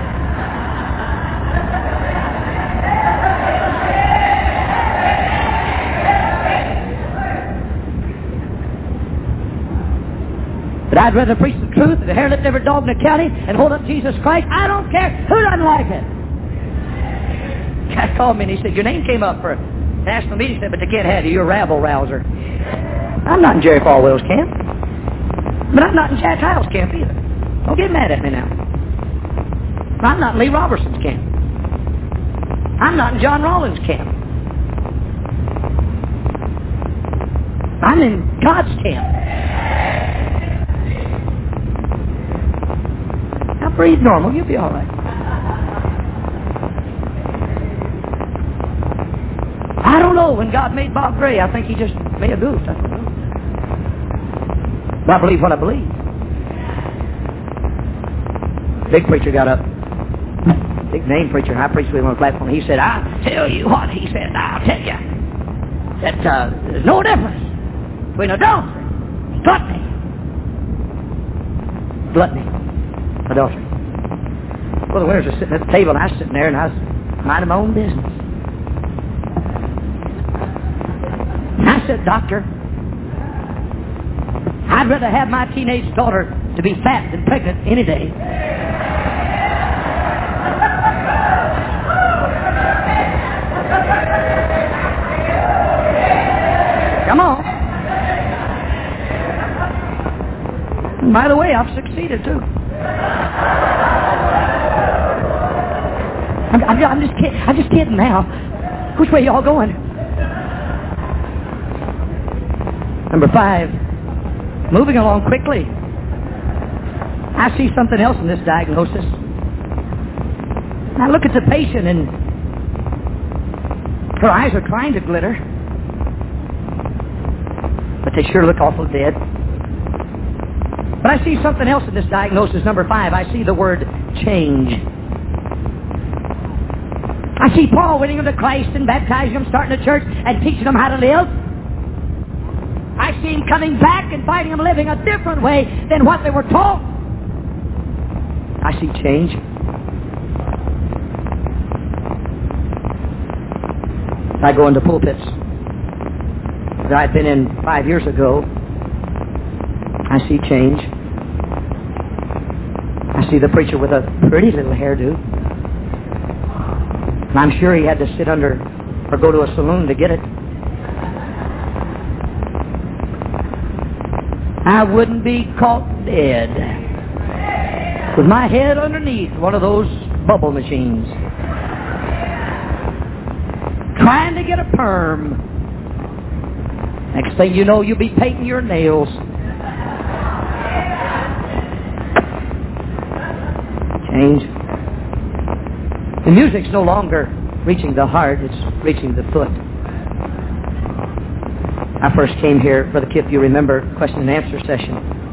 But I'd rather preach the truth and the hair lift every dog in the county and hold up Jesus Christ. I don't care who doesn't like it. Guy called me and he said, your name came up for a national meeting. He said, but they can't have you. You're a rabble rouser. I'm not in Jerry Falwell's camp. But I'm not in Jack Hyles' camp either. Don't get mad at me now. I'm not in Lee Robertson's camp. I'm not in John Rollins' camp. I'm in God's camp. Now breathe normal. You'll be all right. I don't know. When God made Bob Gray, I think he just made a goof. I don't know. But I believe what I believe. Big preacher got up. Big name preacher. I preached with him on the platform. He said, I'll tell you what. He said, I'll tell you that uh, there's no difference between adultery, gluttony, gluttony, adultery. Well, the winners were sitting at the table, and I was sitting there, and I was minding my own business. And I said, Doctor, I'd rather have my teenage daughter to be fat than pregnant any day. Come on. And by the way, I've succeeded too. I'm, I'm, I'm just kidding. I'm just kidding now. Which way y'all going? Number five. Moving along quickly. I see something else in this diagnosis. I look at the patient and her eyes are trying to glitter, but they sure look awful dead. But I see something else in this diagnosis, number five. I see the word change. I see Paul winning them to Christ and baptizing them, starting a church and teaching them how to live. I see him coming back and finding them living a different way than what they were taught. I see change. I go into pulpits that I'd been in five years ago. I see change. I see the preacher with a pretty little hairdo. And I'm sure he had to sit under or go to a saloon to get it. I wouldn't be caught dead with my head underneath one of those bubble machines, trying to get a perm. Next thing you know, you'll be painting your nails. Change. The music's no longer reaching the heart, it's reaching the foot. I first came here, Brother Kip, you remember, question and answer session.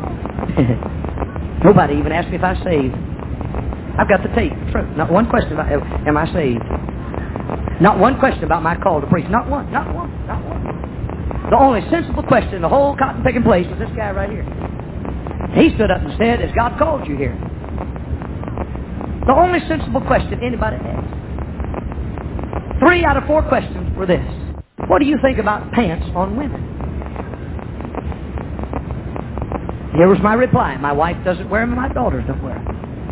Nobody even asked me if I saved. I've got the tape. Not one question about, am I saved? Not one question about my call to preach. Not one, not one, not one. The only sensible question in the whole cotton-picking place was this guy right here. He stood up and said, has God called you here? The only sensible question anybody asked. Three out of four questions were this. What do you think about pants on women? Here was my reply. My wife doesn't wear them and my daughters don't wear them.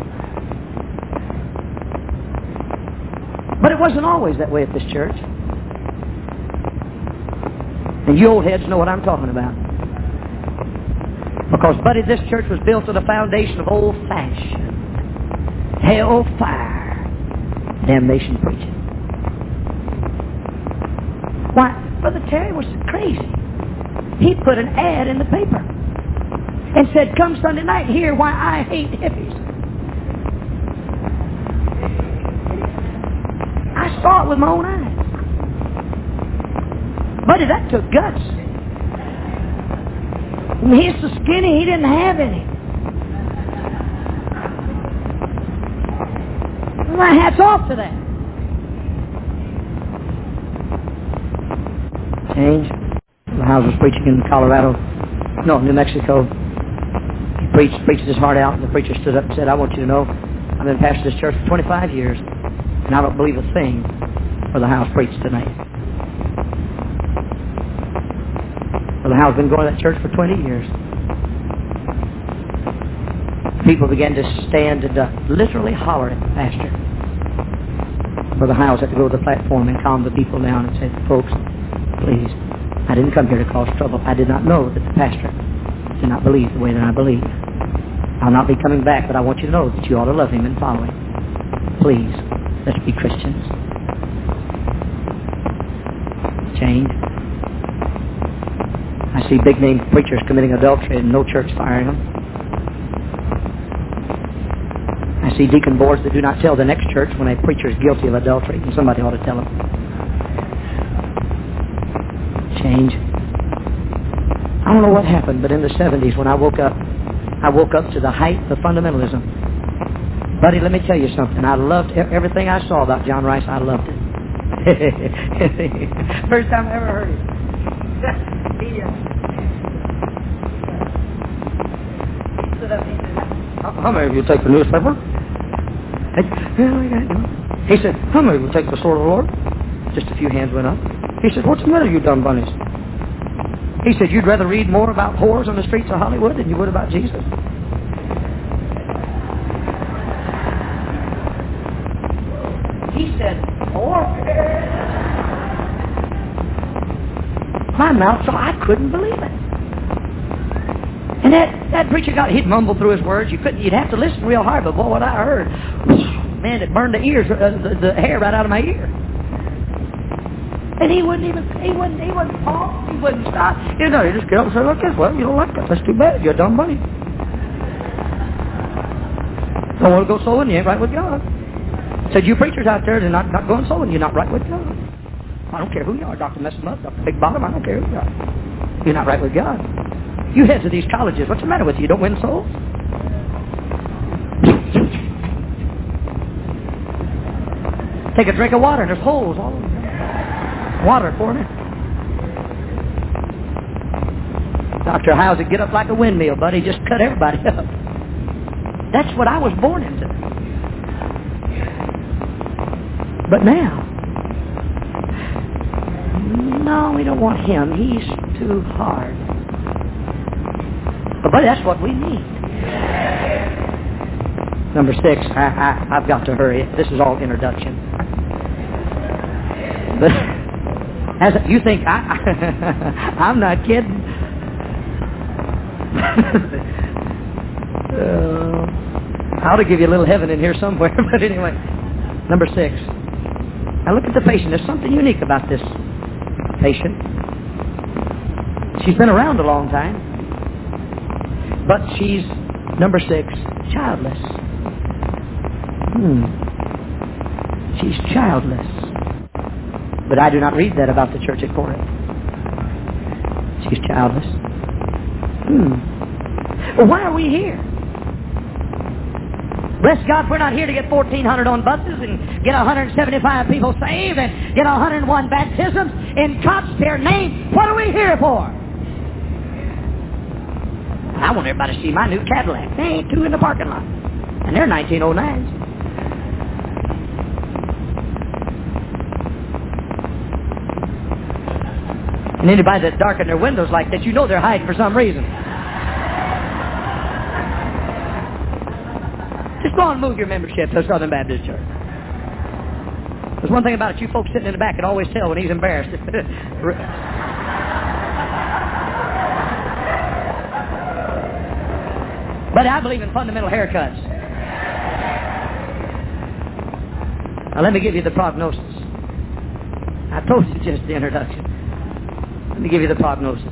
But it wasn't always that way at this church. And you old heads know what I'm talking about. Because, buddy, this church was built on the foundation of old-fashioned, hellfire, damnation preaching. Why, Brother Terry was crazy. He put an ad in the paper and said, come Sunday night and hear why I hate hippies. I saw it with my own eyes. Buddy, that took guts. And he's so skinny, he didn't have any. My hat's off to that. Change. I was preaching in Colorado, no, New Mexico. He preached, preached his heart out, and the preacher stood up and said, I want you to know, I've been pastor this church for twenty-five years, and I don't believe a thing Brother Howe's preached tonight. Brother Howe's been going to that church for twenty years. People began to stand and uh, literally holler at the pastor. Brother Howes had to go to the platform and calm the people down and said, folks, please, I didn't come here to cause trouble. I did not know that the pastor did not believe the way that I believe. I'll not be coming back, but I want you to know that you ought to love him and follow him. Please, let's be Christians. Change. I see big-name preachers committing adultery and no church firing them. I see deacon boards that do not tell the next church when a preacher is guilty of adultery, and somebody ought to tell them. Change. I don't know what happened, but in the seventies when I woke up, I woke up to the height of fundamentalism. Buddy, let me tell you something. I loved everything I saw about John Rice. I loved it. First time I ever heard it. he, uh, he stood up and he said, how many of you take the newspaper? He said, how many of you take the sword of the Lord? Just a few hands went up. He said, what's the matter, you dumb bunnies? He said, you'd rather read more about whores on the streets of Hollywood than you would about Jesus? He said, whore? My mouth, so I couldn't believe it. And that, that preacher got, he'd mumble through his words. You couldn't, you'd have to listen real hard, but boy, what I heard, man, it burned the ears, uh, the, the hair right out of my ear. And he wouldn't even, he wouldn't, he wouldn't talk, he wouldn't stop. You know, he just get up and say, look this, well, you don't like that, that's too bad, you're a dumb bunny. Don't want to go sowing, you ain't right with God. Said, you preachers out there, they're not, not going sowing, you're not right with God. I don't care who you are, Doctor Messing-Up, Doctor Big Bottom, I don't care who you are. You're not right with God. You heads of these colleges, what's the matter with you? You don't win souls? Take a drink of water and there's holes all over. Water for me. Doctor Howes would get up like a windmill, buddy. Just cut everybody up. That's what I was born into. But now, no, we don't want him. He's too hard. But buddy, that's what we need. Number six, I, I, I've got to hurry. This is all introduction. But as a, you think I, I, I'm not kidding. uh, I ought to give you a little heaven in here somewhere. But anyway, number six. Now look at the patient. There's something unique about this patient. She's been around a long time. But she's, number six, childless. Hmm. She's childless. But I do not read that about the church at Corinth. She's childless. Hmm. Well, why are we here? Bless God, we're not here to get fourteen hundred on buses and get one hundred seventy-five people saved and get one hundred one baptisms in God's dear name. What are we here for? I want everybody to see my new Cadillac. There ain't two in the parking lot. And they're nineteen oh nines. And anybody that darken their windows like that, you know they're hiding for some reason. Just go on and move your membership to Southern Baptist Church. There's one thing about it, you folks sitting in the back can always tell when he's embarrassed. But I believe in fundamental haircuts. Now let me give you the prognosis. I told you just the introduction. Let me give you the prognosis.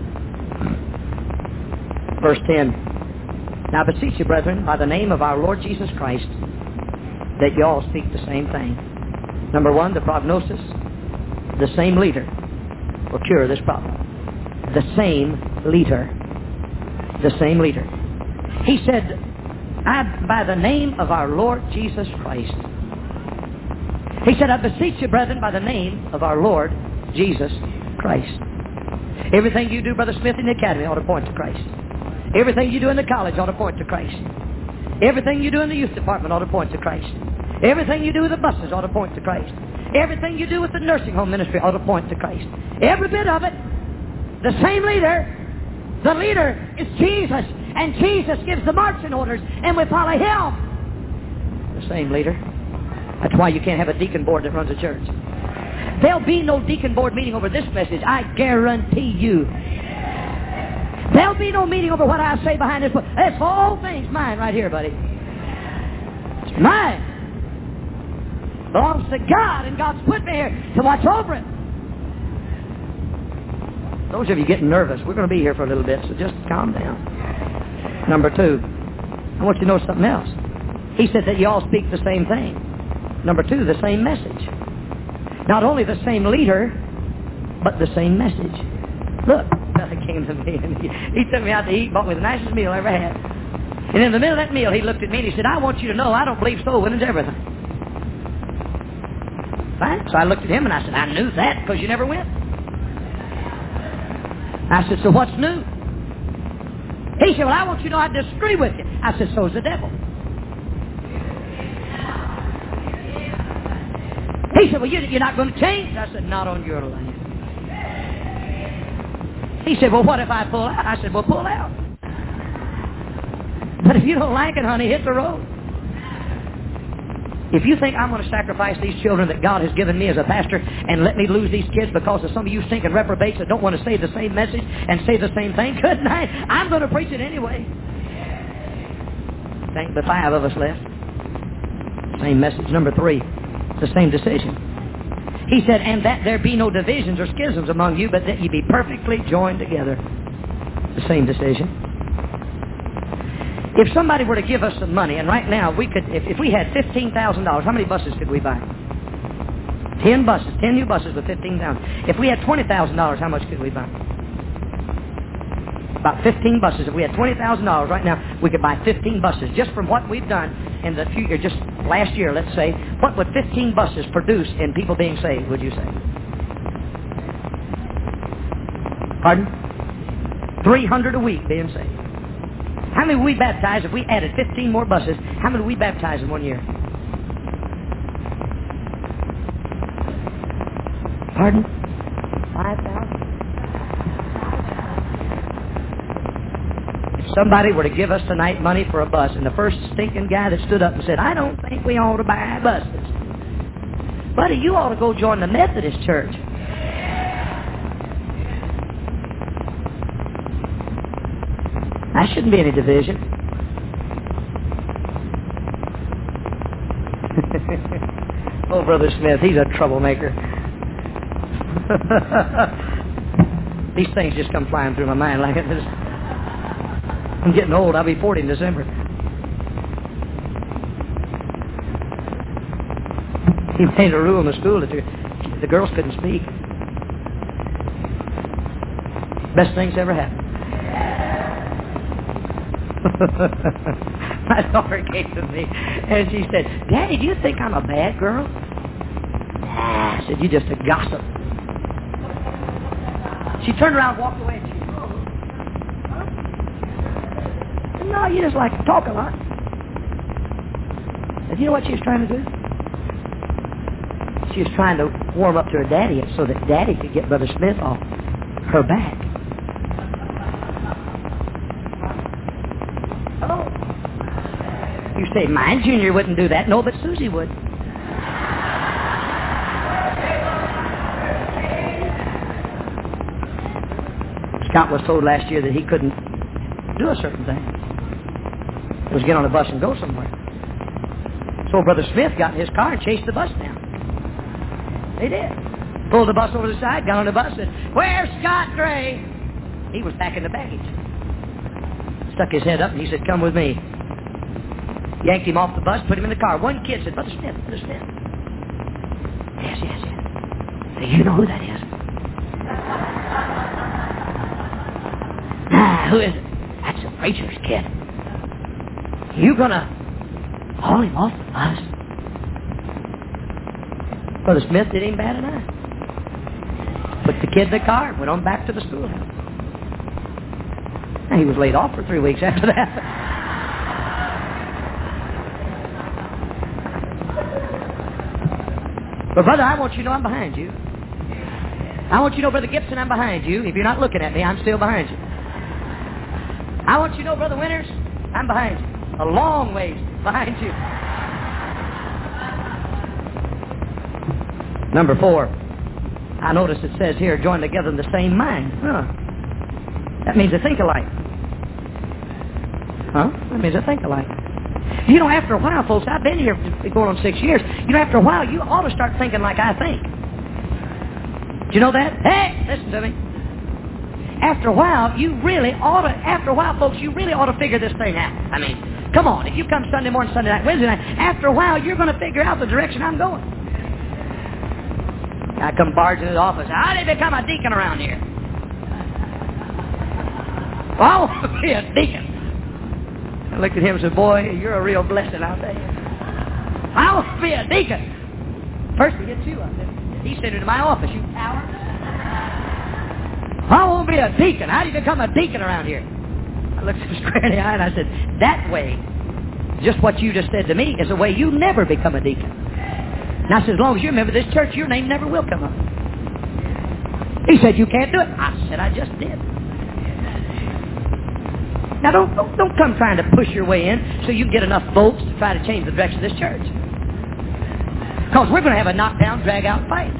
Verse ten. Now beseech you, brethren, by the name of our Lord Jesus Christ, that you all speak the same thing. Number one, the prognosis. The same leader will cure this problem. The same leader. The same leader. He said, I, by the name of our Lord Jesus Christ. He said, I beseech you, brethren, by the name of our Lord Jesus Christ. Everything you do, Brother Smith, in the academy ought to point to Christ. Everything you do in the college ought to point to Christ. Everything you do in the youth department ought to point to Christ. Everything you do with the buses ought to point to Christ. Everything you do with the nursing home ministry ought to point to Christ. Every bit of it. The same leader. The leader is Jesus. And Jesus gives the marching orders, and we follow him. The same leader. That's why you can't have a deacon board that runs a church. There'll be no deacon board meeting over this message, I guarantee you. There'll be no meeting over what I say behind this book. This whole thing's mine right here, buddy. It's mine. Belongs to God, and God's put me here to watch over it. Those of you getting nervous, we're going to be here for a little bit, so just calm down. Number two, I want you to know something else. He said that you all speak the same thing. Number two, the same message. Not only the same leader, but the same message. Look, brother came to me and he, he took me out to eat, bought me the nicest meal I ever had. And in the middle of that meal, he looked at me and he said, I want you to know I don't believe soul winning's everything. Fine. So I looked at him and I said, I knew that because you never went. I said, so what's new? He said, well, I want you to know I disagree with you. I said, so's the devil. He said, well, you're not going to change. I said, not on your land. He said, well, what if I pull out? I said, well, pull out. But if you don't like it, honey, hit the road. If you think I'm going to sacrifice these children that God has given me as a pastor and let me lose these kids because of some of you stinking reprobates that don't want to say the same message and say the same thing, good night. I'm going to preach it anyway. Thank the five of us left. Same message. Number three, the same decision. He said, and that there be no divisions or schisms among you, but that ye be perfectly joined together. The same decision. If somebody were to give us some money, and right now we could, if, if we had fifteen thousand dollars, how many buses could we buy? Ten buses, ten new buses with fifteen thousand dollars. If we had twenty thousand dollars, how much could we buy? About fifteen buses. If we had twenty thousand dollars right now, we could buy fifteen buses just from what we've done in the future, just last year, let's say. What would fifteen buses produce in people being saved, would you say? Pardon? three hundred a week being saved. How many would we baptize if we added fifteen more buses? How many would we baptize in one year? Pardon? five thousand? If somebody were to give us tonight money for a bus, and the first stinking guy that stood up and said, I don't think we ought to buy buses. Buddy, you ought to go join the Methodist Church. There shouldn't be any division. Oh, Brother Smith, he's a troublemaker. These things just come flying through my mind like this. I'm getting old. I'll be forty in December. He made a rule in the school that the, the girls couldn't speak. Best things ever happened. My daughter came to me and she said, Daddy, do you think I'm a bad girl? Nah. I said, you're just a gossip. She turned around and walked away. And she said, oh, huh? No, you just like to talk a lot. And you know what she was trying to do? She was trying to warm up to her daddy so that Daddy could get Brother Smith off her back. You say, mine Junior wouldn't do that. No, but Susie would. Scott was told last year that he couldn't do a certain thing. He was get on a bus and go somewhere. So Brother Smith got in his car and chased the bus down. They did. Pulled the bus over the side, got on the bus, and said, where's Scott Gray? He was back in the baggage. Stuck his head up and he said, come with me. Yanked him off the bus, put him in the car. One kid said, Brother Smith, Brother Smith. Yes, yes, yes. Say, you know who that is? Nah, who is it? That's a preacher's kid. You gonna haul him off the bus? Brother Smith did him bad enough. Put the kid in the car, went on back to the schoolhouse. He was laid off for three weeks after that. But brother, I want you to know I'm behind you. I want you to know, Brother Gibson, I'm behind you. If you're not looking at me, I'm still behind you. I want you to know, Brother Winters, I'm behind you. A long ways behind you. Number four, I notice it says here, join together in the same mind. Huh. That means they think alike. Huh? That means they think alike. You know, after a while, folks, I've been here going on six years. You know, after a while, you ought to start thinking like I think. Do you know that? Hey, listen to me. After a while, you really ought to, after a while, folks, you really ought to figure this thing out. I mean, come on. If you come Sunday morning, Sunday night, Wednesday night, after a while, you're going to figure out the direction I'm going. I come barging in the office. How did I become a deacon around here? Well, I want to be a deacon. I looked at him and said, boy, you're a real blessing, I'll tell you. I want to be a deacon. First we get you up there. He sent it to my office, you coward. I want to be a deacon. How do you become a deacon around here? I looked him square in the eye and I said, that way, just what you just said to me, is the way you never become a deacon. And I said, as long as you remember this church, your name never will come up. He said, you can't do it. I said, I just did. Now, don't, don't, don't come trying to push your way in so you can get enough votes to try to change the direction of this church. Because we're going to have a knockdown, drag-out fight.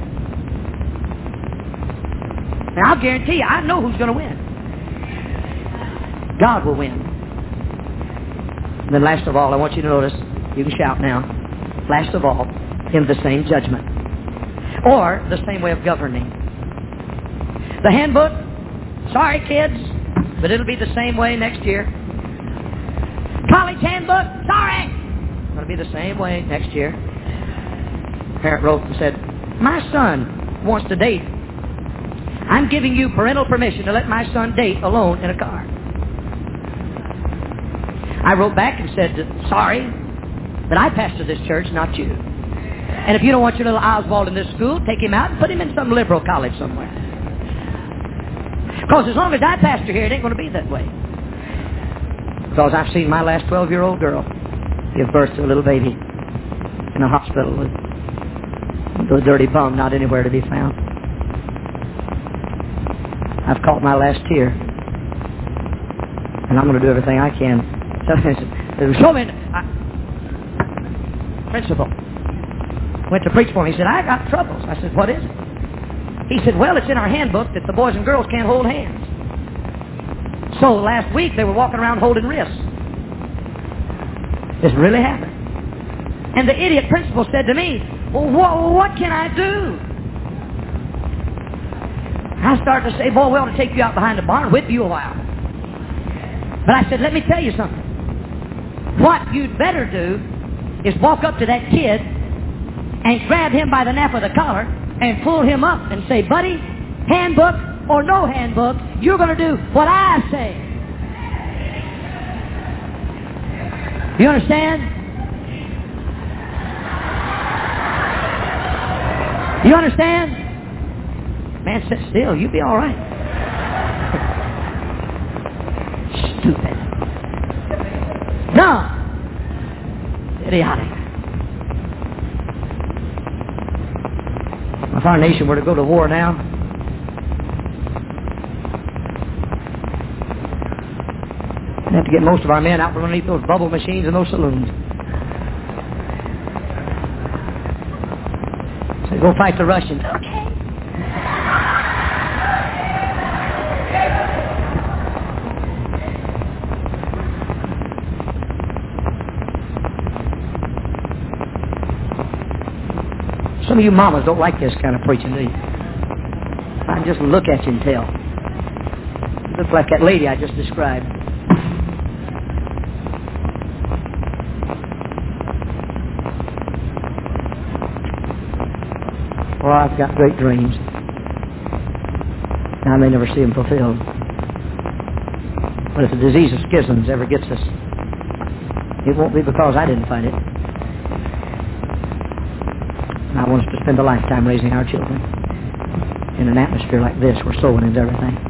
And I'll guarantee you, I know who's going to win. God will win. And then last of all, I want you to notice, you can shout now, last of all, in the same judgment. Or the same way of governing. The handbook, sorry kids, but it'll be the same way next year. College handbook, sorry, it'll be the same way next year. Parent wrote and said, my son wants to date I'm giving you parental permission to let my son date alone in a car. I wrote back and said, sorry, but I pastor this church, not you. And if you don't want your little Oswald in this school, take him out and put him in some liberal college somewhere. Because as long as I pastor here, it ain't going to be that way. Because I've seen my last twelve-year-old girl give birth to a little baby in a hospital with a dirty bum not anywhere to be found. I've caught my last tear. And I'm going to do everything I can. So, show me. I, principal went to preach for me. He said, I got troubles. I said, what is it? He said, well, it's in our handbook that the boys and girls can't hold hands. So last week they were walking around holding wrists. This really happened. And the idiot principal said to me, well, wh- what can I do? I started to say, boy, we ought to take you out behind the barn and whip you a while. But I said, let me tell you something. What you'd better do is walk up to that kid and grab him by the nape of the collar and pull him up and say, buddy, handbook or no handbook, you're going to do what I say. You understand? You understand? Man, sit still. You'll be all right. Stupid. No. Idiotic. If our nation were to go to war now, we'd have to get most of our men out from underneath those bubble machines in those saloons. So go fight the Russians. Okay. Some of you mamas don't like this kind of preaching, do you? I just look at you and tell. You look like that lady I just described. Well, I've got great dreams. I may never see them fulfilled. But if the disease of schisms ever gets us, it won't be because I didn't fight it. I want us to spend a lifetime raising our children in an atmosphere like this where sowing is everything.